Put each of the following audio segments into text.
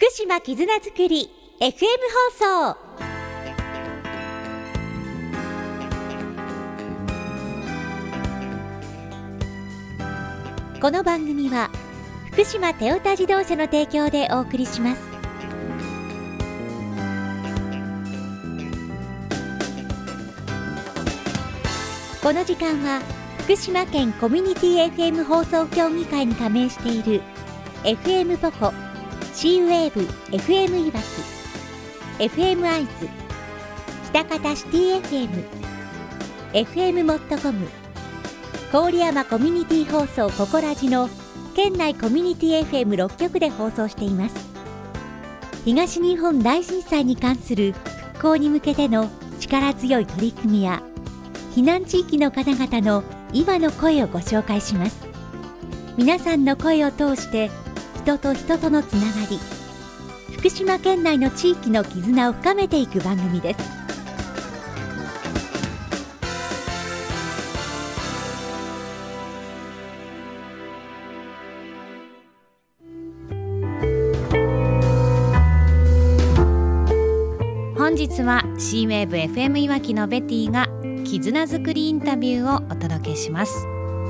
福島絆づくり FM 放送。この番組は福島テオタ自動車の提供でお送りします。この時間は福島県コミュニティ FM 放送協議会に加盟している FM ポコ、シーウェーブ FM いわき、 FM アイズ、北方シティ FM、 FM モットコム、郡山コミュニティ放送ココラジの県内コミュニティ FM6 局で放送しています。東日本大震災に関する復興に向けての力強い取り組みや避難地域の方々の今の声をご紹介します。皆さんの声を通して人と人とのつながり、福島県内の地域の絆を深めていく番組です。本日は C ウェーブ FM いわきのベティが絆づくりインタビューをお届けします。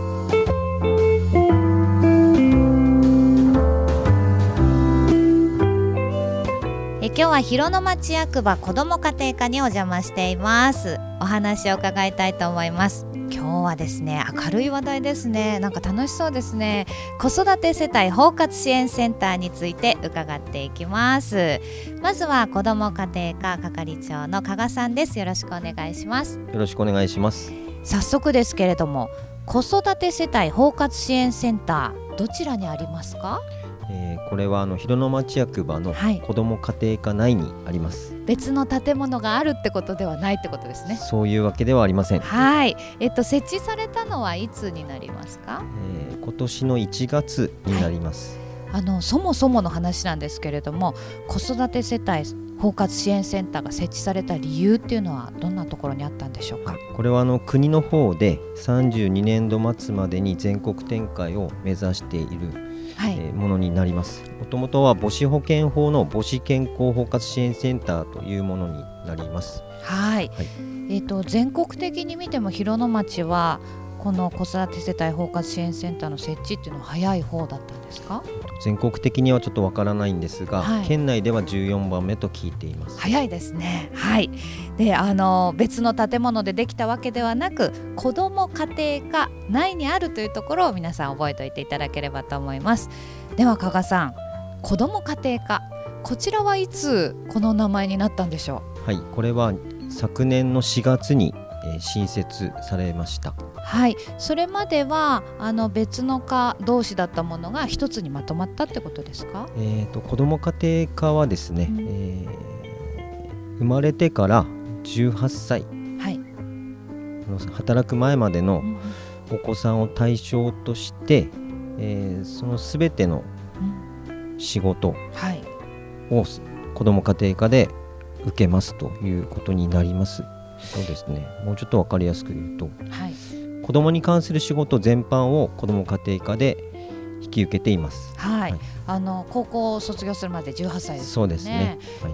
今日は広野町役場子ども家庭課にお邪魔しています。お話を伺いたいと思います。今日はですね、明るい話題ですね。なんか楽しそうですね。子育て世帯包括支援センターについて伺っていきます。まずは子ども家庭課係長の加賀さんです。よろしくお願いします。 よろしくお願いします。 早速ですけれども、子育て世帯包括支援センター、どちらにありますか？ これは広野町役場の子ども家庭課内にあります。 別の建物があるってことではないってことですね。 そういうわけではありません。 はい。設置されたのはいつになりますか？ 今年の1月になります。 そもそもの話なんですけれども、子育て世帯包括支援センターが設置された理由っていうのはどんなところにあったんでしょうか？ これは国の方で32年度末までに全国展開を目指しているものになります。もともとは母子保健法の母子健康包括支援センターというものになります。 はい、全国的に見ても広野町はこの子育て世帯包括支援センターの設置っていうのは早い方だったんですか？ 全国的にはちょっとわからないんですが、県内では14番目と聞いています。 早いですね。はい。で、別の建物でできたわけではなく、子ども家庭課内にあるというところを皆さん覚えておいていただければと思います。では加賀さん、子ども家庭課、こちらはいつこの名前になったんでしょう？ はい、これは昨年の4月に新設されました。 はい、それまでは別の課同士だったものが一つにまとまったってことですか？ 子ども家庭課はですね、生まれてから18歳、はい、働く前までのお子さんを対象として、そのすべての仕事を子ども家庭課で受けますということになります。そうですね、もうちょっと分かりやすく言うと、はい、子どもに関する仕事全般を子ども家庭課で引き受けています。はい、はい、 高校を卒業するまで18歳ですね。 そうですね、はい、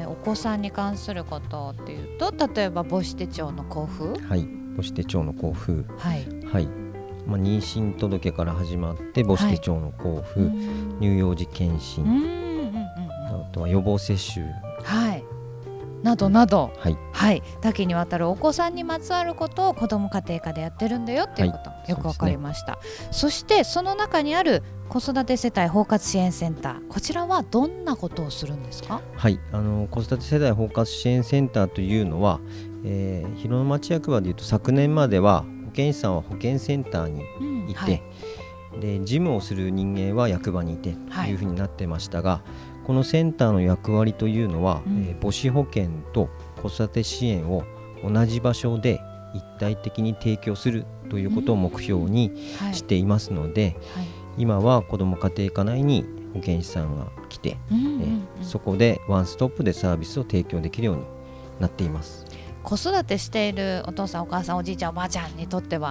お子さんに関することっていうと、例えば母子手帳の交付、 はい、母子手帳の交付、はいはい、妊娠届から始まって母子手帳の交付、はい、乳幼児検診、あとは予防接種、はい、 などなど、 はいはい、多岐にわたるお子さんにまつわることを子ども家庭課でやってるんだよっていうこと、はい、よくわかりました。 そしてその中にある子育て世帯包括支援センター、こちらはどんなことをするんですか？はい、 子育て世帯包括支援センターというのは、広野町役場でいうと昨年までは保健師さんは保健センターにいて、はい、で事務をする人間は役場にいてというふうになってましたが、このセンターの役割というのは、母子保健と子育て支援を同じ場所で一体的に提供するということを目標にしていますので、今は子ども家庭課内に保健師さんが来て、そこでワンストップでサービスを提供できるようになっています。 子育てしているお父さんお母さんおじいちゃんおばあちゃんにとっては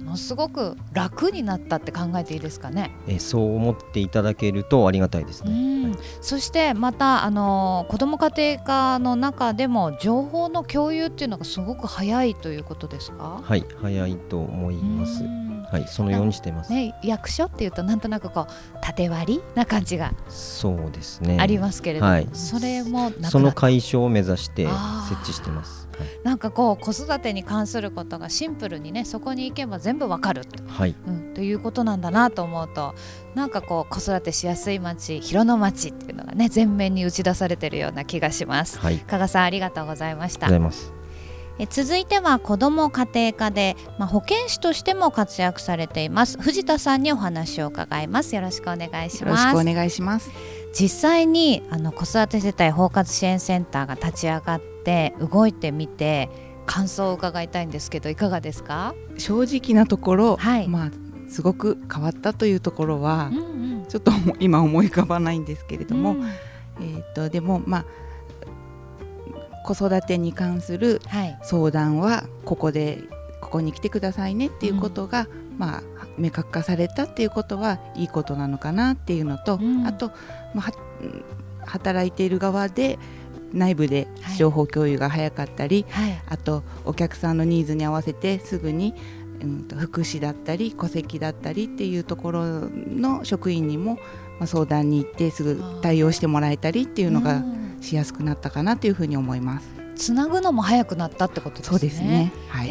のすごく楽になったって考えていいですかね。 そう思っていただけるとありがたいですね。はい、 そしてまた子ども家庭科の中でも情報の共有っていうのがすごく早いということですか？ はい、早いと思います。はい、そのようにしてます。 役所っていうとなんとなくこう縦割りな感じがそうですね、 ありますけれども、 はい、 それもなくなった。 その解消を目指して設置してます。はい、 なんかこう子育てに関することがシンプルにね、そこに行けば全部わかる、 はい、 ということなんだなと思うと、なんかこう子育てしやすい町、広野町っていうのがね前面に打ち出されているような気がします。 はい、 加賀さんありがとうございました。 ありがとうございます。 続いては子ども家庭科で、保健師としても活躍されています藤田さんにお話を伺います。よろしくお願いします。 よろしくお願いします。 実際に子育て世帯包括支援センターが立ち上がって動いてみて感想を伺いたいんですけど、いかがですか？ 正直なところ、 はい、 すごく変わったというところは、ちょっと今思い浮かばないんですけれども、でも子育てに関する相談はここに来てくださいねっていうことが、明確化されたっていうことはいいことなのかなっていうのと、あと、働いている側で内部で情報共有が早かったり、あとお客さんのニーズに合わせてすぐに、福祉だったり戸籍だったりっていうところの職員にも、相談に行ってすぐ対応してもらえたりっていうのがしやすくなったかなというふうに思います。 つなぐのも早くなったってことですね。 そうですね。はい。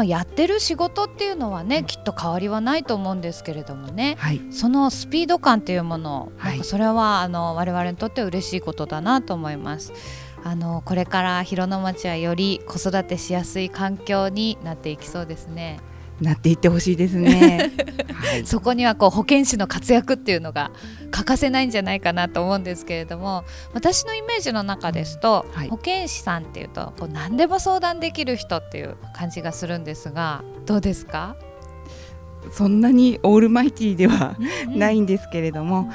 やってる仕事っていうのはね、きっと変わりはないと思うんですけれどもね、 はい、 そのスピード感っていうもの、 はい、 それは我々にとって嬉しいことだなと思います。これから広野町はより子育てしやすい環境になっていきそうですね。 なっていってほしいですね。 はい、そこには保健師の活躍っていうのが欠かせないんじゃないかなと思うんですけれども、私のイメージの中ですと、保健師さんっていうと何でも相談できる人っていう感じがするんですが、どうですか？ そんなにオールマイティーではないんですけれども、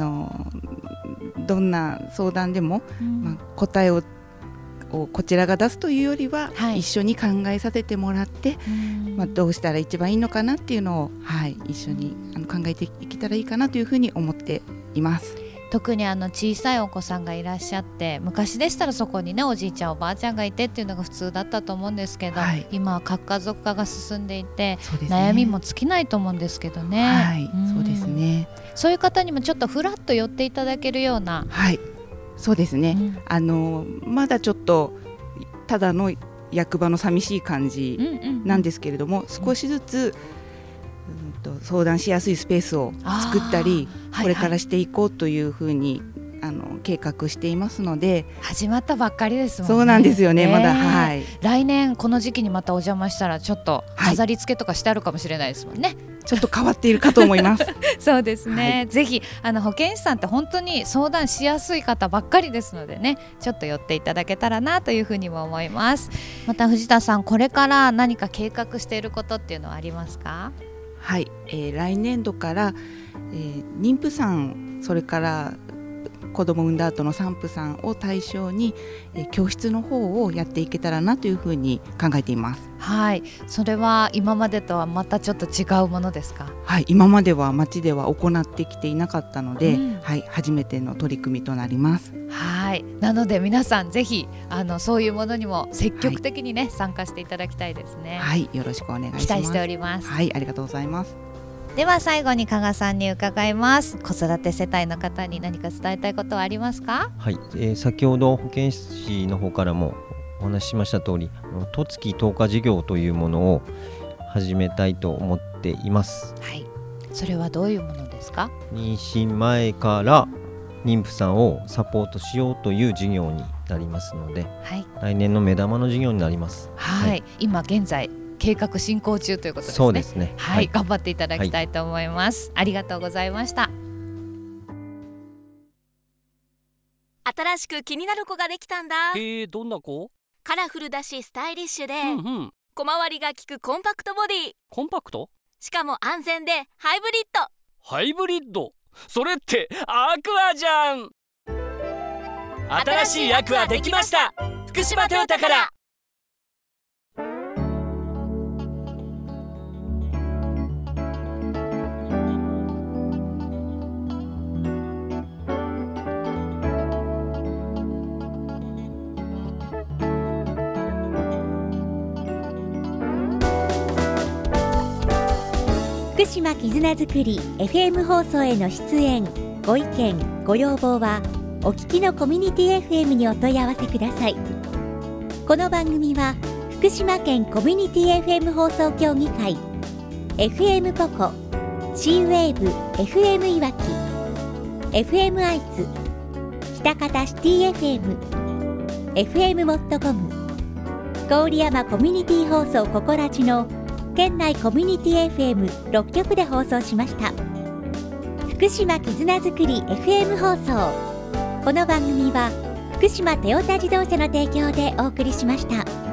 どんな相談でも、答えをこちらが出すというよりは、一緒に考えさせてもらって、どうしたら一番いいのかなっていうのを、一緒に考えていけたらいいかなというふうに思っています。 特に小さいお子さんがいらっしゃって、昔でしたらそこにねおじいちゃんおばあちゃんがいてっていうのが普通だったと思うんですけど、今は核家族化が進んでいて、悩みも尽きないと思うんですけどね。 そうですね。 そういう方にもちょっとフラッと寄っていただけるような、 そうですね、まだちょっとただの役場の寂しい感じなんですけれども、少しずつ、相談しやすいスペースを作ったり、これからしていこうというふうに計画していますので。 始まったばっかりですもんね。 そうなんですよね、まだ。 来年この時期にまたお邪魔したらちょっと飾り付けとかしてあるかもしれないですもんね。 ちょっと変わっているかと思いますそうですね、ぜひ保健師さんって本当に相談しやすい方ばっかりですのでね、ちょっと寄っていただけたらなというふうにも思います。また藤田さん、これから何か計画していることっていうのはありますか？ はい、来年度から、妊婦さん、それから子供産んだ後の産婦さんを対象に、教室の方をやっていけたらなというふうに考えています。 はい、それは今までとはまたちょっと違うものですか？ はい、今までは町では行ってきていなかったので、初めての取り組みとなります。 はい、なので皆さんぜひそういうものにも積極的にね、参加していただきたいですね。 はい、よろしくお願いします。 期待しております。 はい、ありがとうございます。 では最後に加賀さんに伺います。子育て世帯の方に何か伝えたいことはありますか？ はい、先ほど保健師の方からもお話ししました通り、十月10日事業というものを始めたいと思っています。 はい、それはどういうものですか？ 妊娠前から妊婦さんをサポートしようという事業になりますので、来年の目玉の事業になります。今現在計画進行中ということですね。 そうですね。 頑張っていただきたいと思います。ありがとうございました。 新しく気になる子ができたんだ。 どんな子？ カラフルだしスタイリッシュで、小回りが利くコンパクトボディ。 コンパクト？ しかも安全でハイブリッド。 ハイブリッド？それってアクアじゃん。新しいアクアできました。福島トヨタから。 福島絆づくり FM 放送への出演ご意見ご要望はお聞きのコミュニティ FM にお問い合わせください。この番組は福島県コミュニティ FM 放送協議会 FM ポコ C-WAVE FM いわき FM 愛知北方シティ FM FM モットコム郡山コミュニティ放送ココラジの県内コミュニティ FM6 局で放送しました。福島絆づくり FM 放送、この番組は福島トヨタ自動車の提供でお送りしました。